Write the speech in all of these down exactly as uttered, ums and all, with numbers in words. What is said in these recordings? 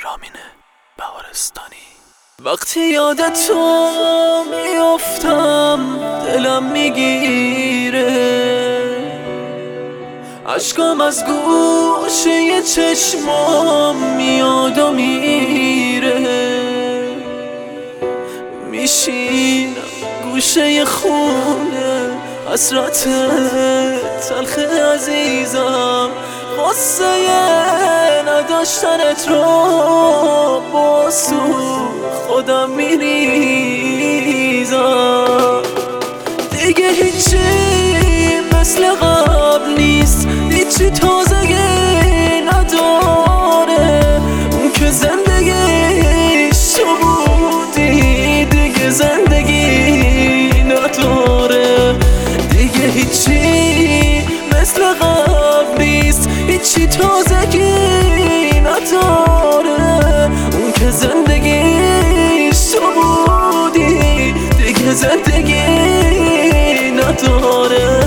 رامین بهارستانی. وقتی یادت تو میافتم دلم میگیره، اشکام از گوشه چشمام میاد و میره. میشینم گوشه خونه حسرت تلخ عزیزم، غصه نداشتنت رو با سوخ خودم میریزم. دیگه هیچی مثل قبل نیست، هیچی تازگی نداره. اون که زندگیش تو بودی دیگه زندگی نداره. دیگه هیچی مثل قبل نیست، هیچی تازگی نداره. اون که زندگیش تو بودی دیگه زندگی نداره.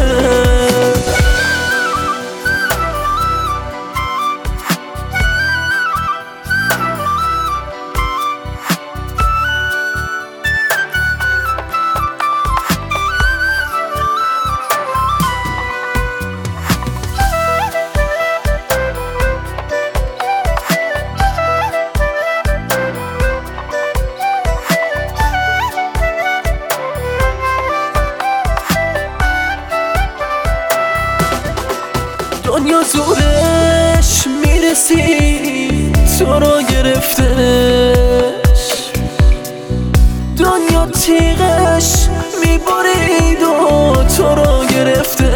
دنیا زورش میرسی تو را گرفتش، دنیا تیغش میبرید و تو را گرفتش.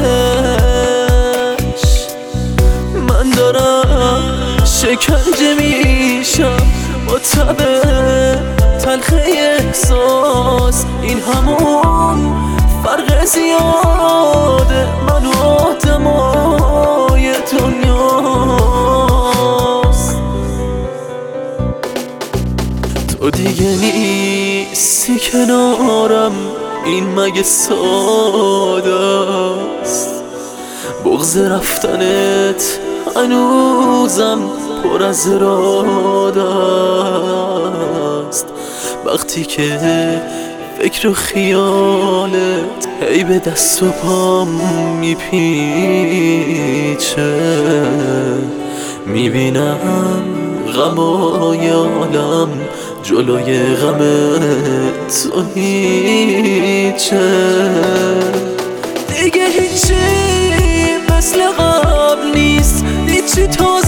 من دارم شکنجه میشم با تب تلخ احساس، این همون فرق زیاده من و آدمای دنیاست. تو دیگه نیستی کنارم، این مگه ساده است؟ بغض رفتنت هنوزم پر از اراده است. وقتی که فکر و خیالت هی به دست و پام میپیچه، میبینم غم و یالم جلوی غم تو هیچه. دیگه هیچی مثل قبل نیست، هیچی تا